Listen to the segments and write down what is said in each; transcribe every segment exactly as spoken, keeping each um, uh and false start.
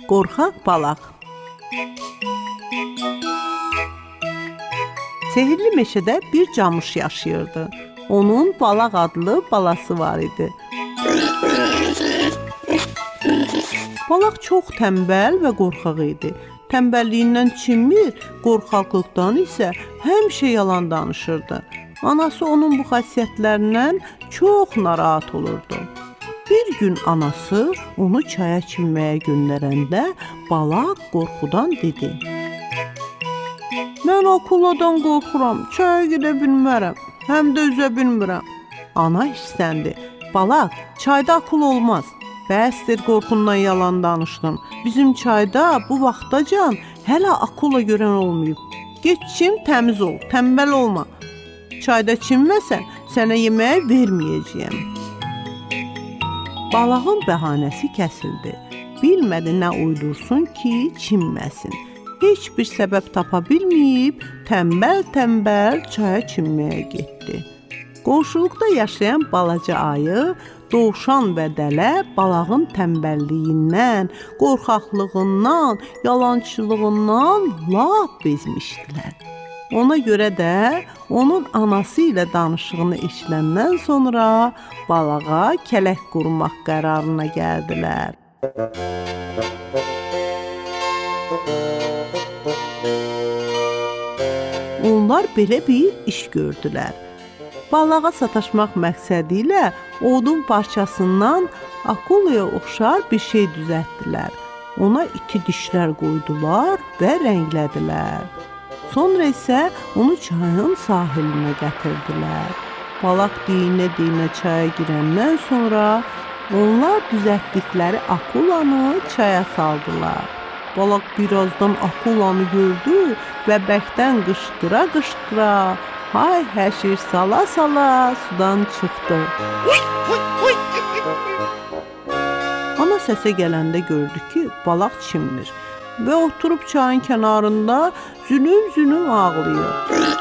Qorxaq balaq. Sehirli meşədə bir camış yaşayırdı. Onun balaq adlı balası var idi. Balaq çox tənbəl və qorxaq idi. Tənbəlliyindən çinmir, qorxaqlıqdan isə həmişə yalan danışırdı. Anası onun bu xasiyyətlərindən çox narahat olurdu. Bir gün anası onu çaya çimməyə göndərəndə balaq qorxudan dedi: "Mən akuladan qorxuram, çaya gedə bilmərəm, həm də üzə bilmirəm." Ana hissləndi: "Balaq, çayda akula olmaz. Bəsdir qorxundan yalan danışdın. Bizim çayda bu vaxtacan hələ akula görən olmayıb. Get çim, təmiz ol, tənbəl olma. Çayda çimməsən, sənə yeməyə verməyəcəyəm." Balağın bəhanəsi kəsildi. Bilmədi nə uydursun ki, çimməsin. Heç bir səbəb tapa bilməyib, tənbəl-tənbəl çaya çimməyə getdi. Qonşuluqda yaşayan balaca ayı, dovşan və dələ balağın tənbəlliyindən, qorxaqlığından, yalançılığından lap bezmişdilər. Ona görə də onun anası ilə danışığını eşidəndən sonra balağa kələk qurmaq qərarına gəldilər. Onlar belə bir iş gördülər. Balağa sataşmaq məqsədi ilə odun parçasından akulaya oxşar bir şey düzəltdilər. Ona iti dişlər qoydular və rənglədilər. Sonra isə onu çayın sahilinə gətirdilər. Balaq deyinə-deyinə çaya girəndən sonra onlar düzəltdikləri akulanı çaya saldılar. Balaq birazdan akulanı gördü və bəkdən qışqıra-qışqıra, hay həşir sala-sala sudan çıxdı. Ana səsə gələndə gördü ki, balaq çimmir və oturub çayın kənarında zülüm-zülüm ağlayır.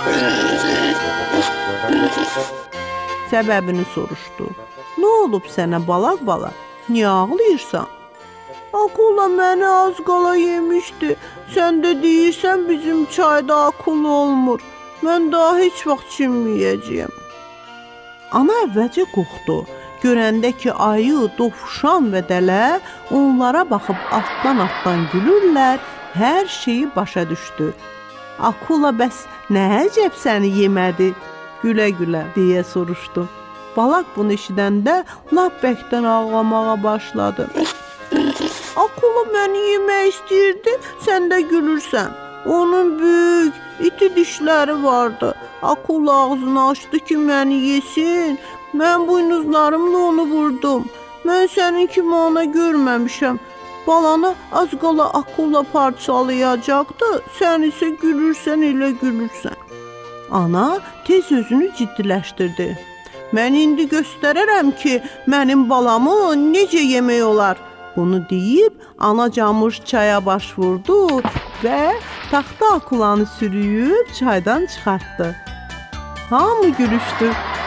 Səbəbini soruşdu. "Nə olub sənə balaq balaq? Niyə ağlayırsan?" "Akula məni az qala yemişdi. Sən də deyirsən bizim çayda akula olmur. Mən daha heç vaxt çimməyəcəyəm." Ana əvvəlcə qorxdu. Görəndə ki, ayı, dovşan və dələ onlara baxıb altdan-altdan gülürlər, hər şeyi başa düşdü. "Akula bəs nə əcəb səni yemədi?" gülə-gülə deyə soruşdu. Balaq bunu eşidəndə lap bəkdən ağlamağa başladı. "Akula məni yemək istəyirdi, sən də gülürsən. Onun böyük, iti dişləri vardı. Akula ağzını açdı ki, məni yesin. Mən buynuzlarımla onu vurdum. Mən sənin kimi ona görməmişəm. Balanı az qala akula parçalayacaqdı, sən isə gülürsən, elə gülürsən." Ana tez özünü ciddiləşdirdi. "Mən indi göstərərəm ki, mənim balamı necə yemək olar." Bunu deyib, ana camış çaya baş vurdu və taxta akulanı sürüyüb çaydan çıxartdı. Hamı gülüşdü.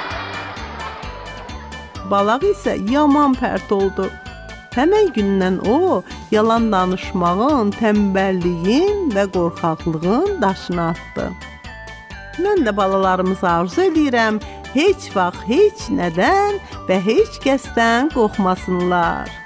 Balaq isə yaman pərt oldu. Həmən gündən o, yalan danışmağın, tənbəlliyin və qorxaqlığın daşını atdı. Mən də balalarımıza arzu edirəm, heç vaxt heç nədən və heç kəsdən qorxmasınlar.